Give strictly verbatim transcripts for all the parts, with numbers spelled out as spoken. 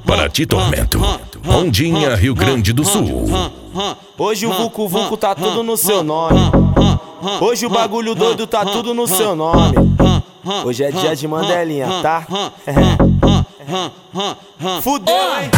para te tormento. Ondinha, Rio Grande do Sul. Hoje o Vucu Vucu tá tudo no seu nome. Hoje o bagulho doido tá tudo no seu nome. Hoje é dia de Mandelinha, tá? Fudeu, hein?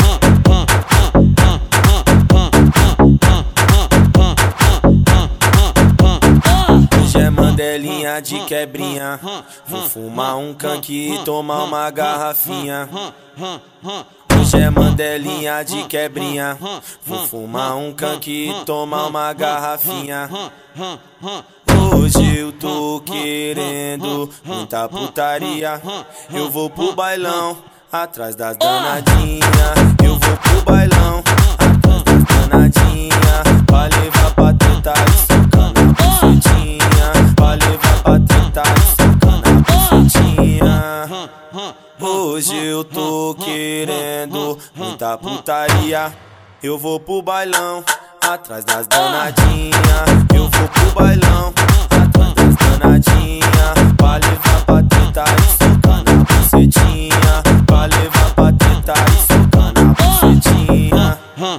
Hoje é Mandelinha de quebrinha. Vou fumar um canque e tomar uma garrafinha. Hoje é Mandelinha de quebrinha. Vou fumar um canque e tomar uma garrafinha. Hoje eu tô querendo muita putaria. Eu vou pro bailão, atrás das danadinhas. Eu vou pro bailão, atrás das danadinhas. Pra levar pra treta e socar na bucetinha. Pra levar pra treta e socar na bucetinha. Hoje eu tô querendo muita putaria. Eu vou pro bailão, atrás das danadinhas. Eu vou pro bailão, atrás das danadinhas. Pra levar pra treta e socar na bucetinha. Pra levar pra treta e socar na bucetinha.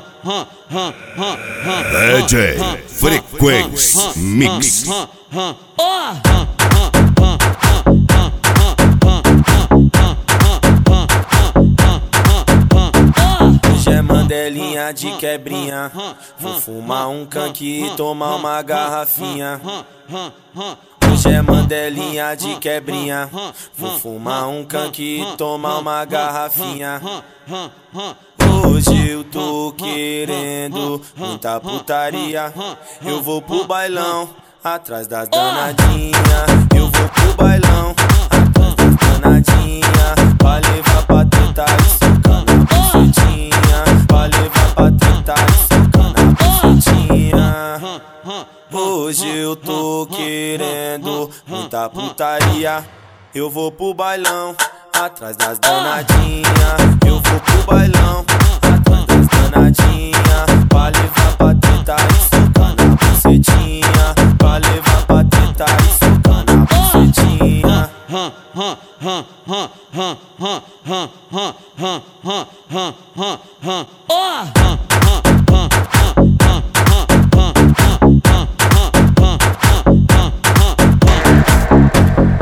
D J Frequência Mix. Hoje é Mandelinha de quebrinha. Vou fumar um canque e tomar uma garrafinha. Hoje é Mandelinha de quebrinha. Vou fumar um canque e tomar uma garrafinha. Hoje eu tô querendo muita putaria. Eu vou pro bailão, atrás das danadinhas. Eu vou pro bailão, atrás das danadinhas. Pra levar pra treta e socar na bucetinha. Pra levar pra treta e socar na bucetinha. Hoje eu tô querendo muita putaria. Eu vou pro bailão, atrás das danadinhas. Eu vou pro bailão, atrás das danadinhas. Pra levar pra treta e socar na bucetinha. Pra levar pra treta e socar na bucetinha.